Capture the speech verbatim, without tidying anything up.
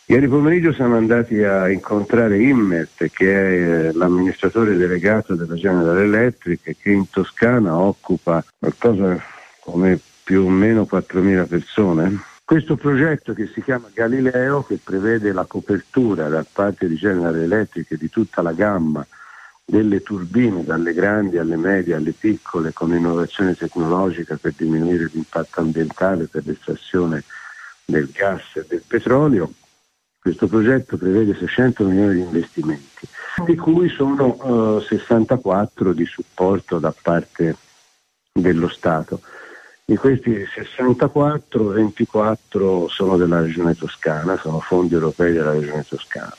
Ieri pomeriggio siamo andati a incontrare Immert, che è l'amministratore delegato della General Electric, che in Toscana occupa qualcosa come più o meno quattromila persone. Questo progetto, che si chiama Galileo, che prevede la copertura da parte di General Electric di tutta la gamma delle turbine, dalle grandi alle medie alle piccole, con innovazione tecnologica per diminuire l'impatto ambientale per l'estrazione del gas e del petrolio. Questo progetto prevede seicento milioni di investimenti, di cui sono uh, sessantaquattro di supporto da parte dello Stato. Di questi sessantaquattro, ventiquattro sono della Regione Toscana, sono fondi europei della Regione Toscana.